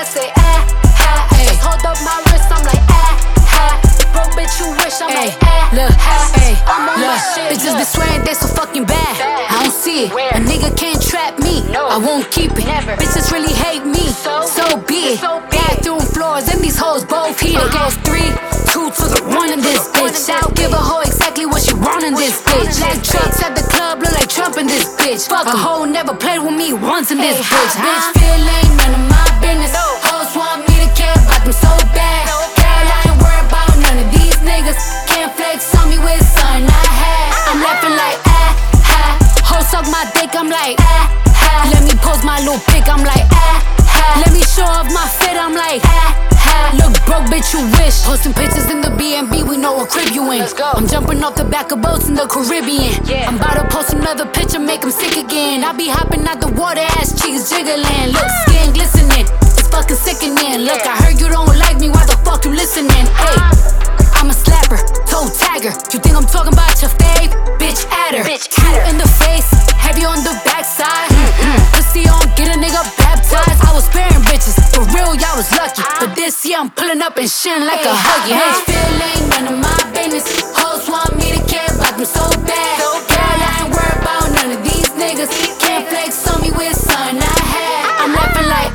I say, I just hold up my wrist, I'm like, broke bitch, you wish, I'm like, look, I'm on my shit. Bitches be swearing they so fucking bad. I don't see it. A nigga can't trap me. I won't keep it. Bitches really hate me. So be it. Bathroom floors and these hoes both heat. It goes 3, 2 to the 1 in this bitch. I'll give a hoe exactly what she want in this bitch. Like trucks at the club, look like Trump in this bitch. Fuck a hoe never played with me once in this bitch. Bitch feel ain't none of my business. Hoes want me to care about them so bad. Girl, I ain't worried about none of these niggas. Can't flex on me with something I had. I'm laughing like hoes suck my dick, I'm like let me post my little pic, I'm like let me show off my fit, I'm like look broke, bitch, you wish. Posting pictures in the B&B, we know what crib you in. I'm jumping off the back of boats in the Caribbean. I'm about to post another picture, make them sick again. I be hopping out the water, ass cheeks jiggling. Look, skin glistening, it's fucking sickening. Look, I heard you don't like me, why the fuck you listening? Hey, I'm a slapper, toe tagger. You think I'm talking about your fave? Bitch, add her. You in the face, heavy on the backside. Pussy on, get a nigga baptized. I was sparing bitches, for real, y'all was lucky. But this year I'm pulling up and shitting like a huggy. Bitch, feel ain't none of my business. Hoes want me to care about them so bad. Girl, I ain't worried about none of these niggas. Can't flex on me with something I had. I'm laughing like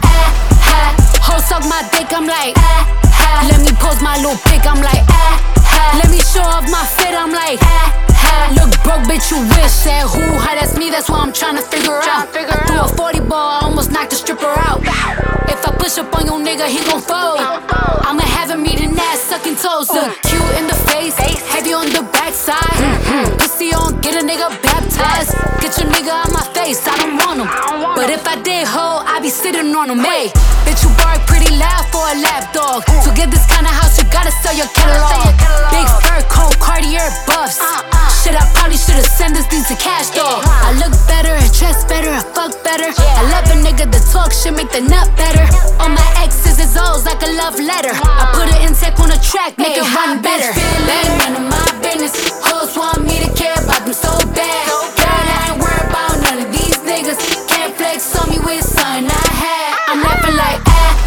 hoes suck my dick, I'm like let me post my little pic, I'm like let me show off my fit, I'm like look broke, bitch, you wish. Said who, how, that's me, that's what I'm trying to figure out. I threw a 40 ball, I almost knocked the stripper out. If I push up on your nigga, he gon' fold. I'ma have him eating ass, sucking toes. Look cute in the face, heavy on the backside. Pussy on, get a nigga baptized. Get your nigga out my face, I don't want him. But if I did hoe, I be sitting on him. Hey, bitch, you bark pretty loud for a lap dog. To get this kind of house, you gotta sell your catalog. Big fur coat, Cartier buffs. Shit, I probably should've sent this thing to Cash Dog. I look better, I dress better, I fuck better. I love a nigga that talk shit, make the nut better. All my exes is O's like a love letter. I put an intake on the track, make it run better. Feel ain't none of my business. Hoes want me to care about them so bad. Girl, I ain't worried about none of these niggas. Can't flex on me with something I had. I'm laughing like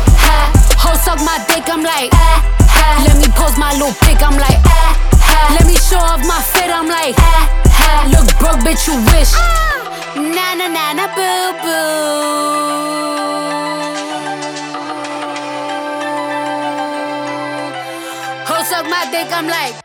hoes suck my dick, I'm like let me post my little pic, I'm like let me show off my fit, I'm like look broke, bitch, you wish. Na na na na boo boo. Hoes suck my dick, I'm like